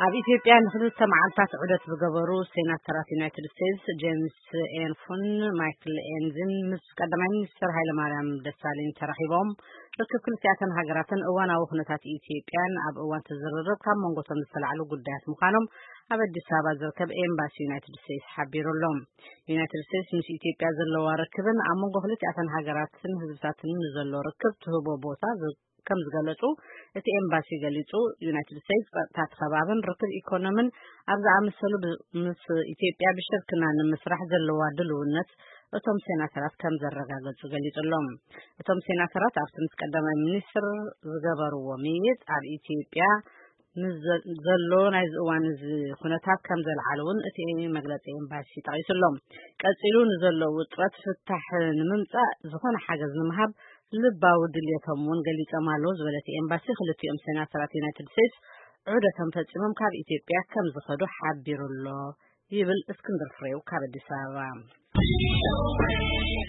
ኣብ ኢትዮጵያ ንኽልተ መዓልታት ዑደት ዝገበሩ ሴናተራት ዩናይትድ ስቴትስ ጄምስ ኤንፎን ማይክል ኤንዝን ምስ ቀዳማይ ሚኒስትር ሃይለማርያም ደሳለኝ ተራኺቦም ርክብ ክልቲአተን ሃገራትን እዋናዊ ኩነታት ኢትዮጵያን ኣብ እዋን ተዘራረብ ካብ መንጎቶም ዝተለዓሉ ጉዳያት ምዃኖም ኣብ ኣዲስ ኣበባ ዝርከብ ኤምባሲ ዩናይትድ ስቴትስ ሓቢሩሎም ዩናይትድ ስቴትስ ምስ ኢትዮጵያ ዘለዋ ርክብን ኣብ መንጎ ክልቲአተን ሃገራትን ህዝብታትን ዘሎ ርክብ ትህቦ ቦታ ከም ዝገለጹ እቲ ኤምባሲ ገሊጹ ዩናይትድ ስቴትስ ጸጥታ ከባብን ርክብ ኢኮኖሚን ኣብ ዝኣመሰሉ ምስ ኢትዮጵያ ብሽርክና ንምስራሕ ዘለዋ ድልውነት እቶም ሴናተራት ከም ዘረጋገጹ ገሊጹሎም እቶም ሴናተራት ኣብቲ ምስ ቀዳማይ ሚኒስትር ዝገበርዎ ምይይጥ ኣብ ኢትዮጵያ ዘሎ ናይ እዋን ኩነታት ከም ዘለዓለውን እቲ መግለጺ ኤምባሲ ጠቒሱሎም ቀጺሉ ንዘሎ ውጥረት ፍታሕ ንምምጻእ ዝኾነ ሓገዝ ንምሃብ ልባዊ ድልየቶም እውን ገሊጾም ኣለዉ ዝበለት ኤምባሲ ክልቲኦም ሴናተራት ዩናይትድ ስቴትስ ዑደቶም ፈጺሞም ካብ ኢትዮጵያ ከም ዝኸዱ ሓቢሩሎ ይብል እስክንድር ፍሬው ካብ ኣዲስ ኣበባ